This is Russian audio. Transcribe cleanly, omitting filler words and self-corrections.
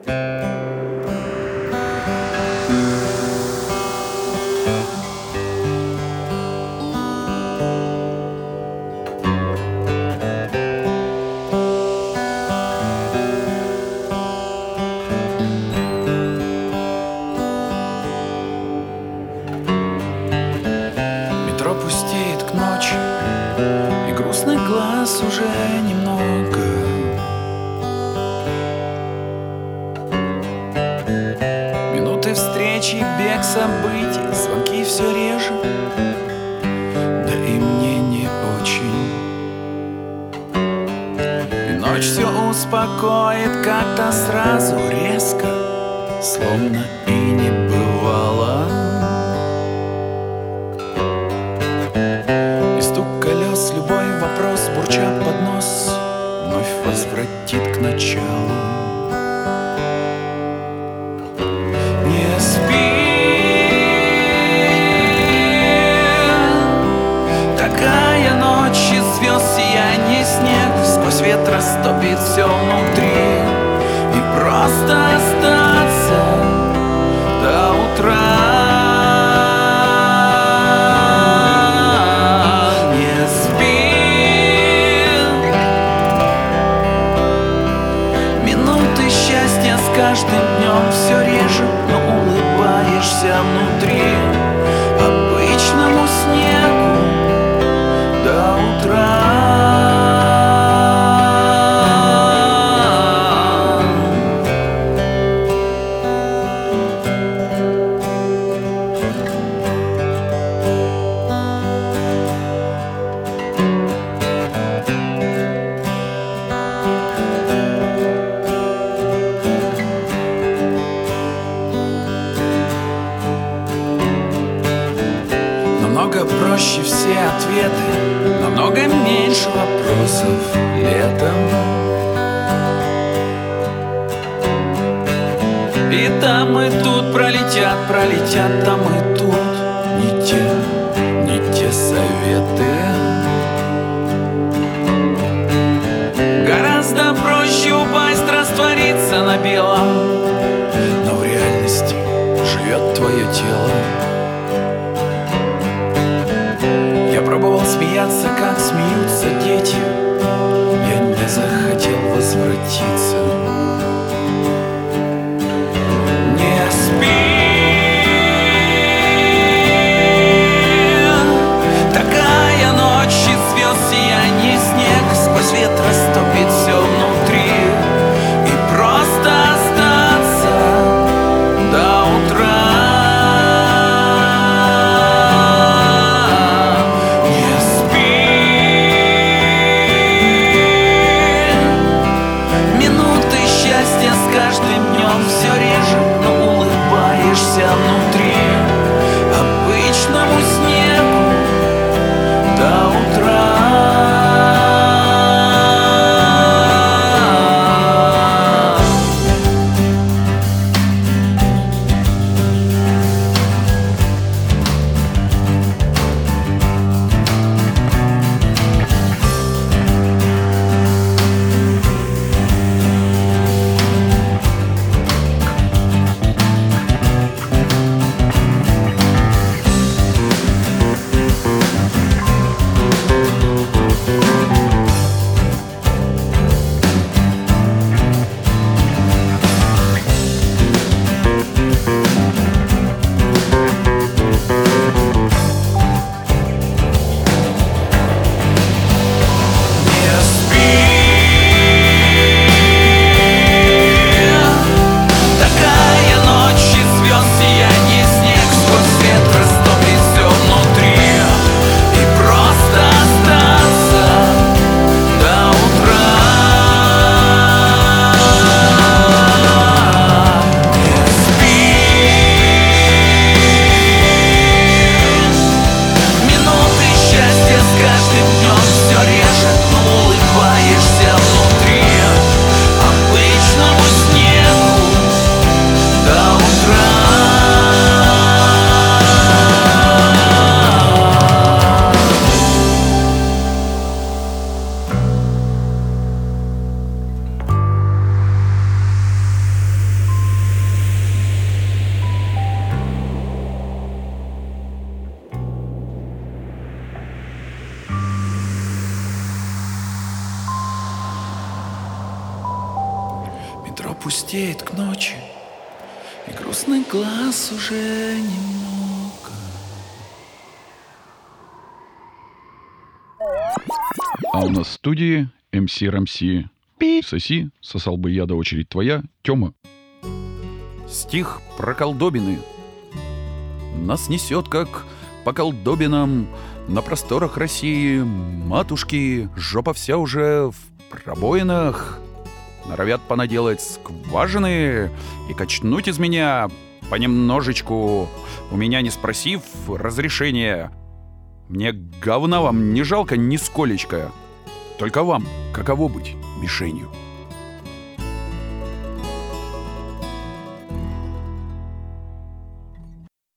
Метро пустеет к ночи, и грустных глаз уже немного. Минуты встречи, бег событий, звонки все реже, да и мне не очень. И ночь все успокоит как-то сразу резко, словно и не бывало. И стук колес, любой вопрос, бурча под нос, вновь возвратит к началу. Не спи, такая ночь из звезд, сияние, снег, сквозь ветер растопит все внутри. И просто остаться до утра. Не спи, минуты счастья с каждым днем все реже, но улыбаешься внутри обычному снегу до утра. Намного проще все ответы, намного меньше вопросов летом. И там и тут пролетят, там и тут не те советы. Гораздо проще упасть, раствориться на белом, но в реальности живет твое тело. Я пробовал смеяться, как смеются дети. Я не захотел возвратиться. Не спи, такая ночь из звезд, сияние, снег, сквозь ветер растопит все внутри. И просто оставь Метро пустеет к ночи, и грустных глаз уже немного. А у нас в студии МС Рамси. Соси, сосал бы я, до очередь твоя, Тёма. Стих про колдобины. Нас несет, как по колдобинам, на просторах России. Матушки, жопа вся уже в пробоинах. Норовят понаделать скважины и качнуть из меня понемножечку, у меня не спросив разрешения. Мне говна вам не жалко нисколечко. Только вам каково быть мишенью?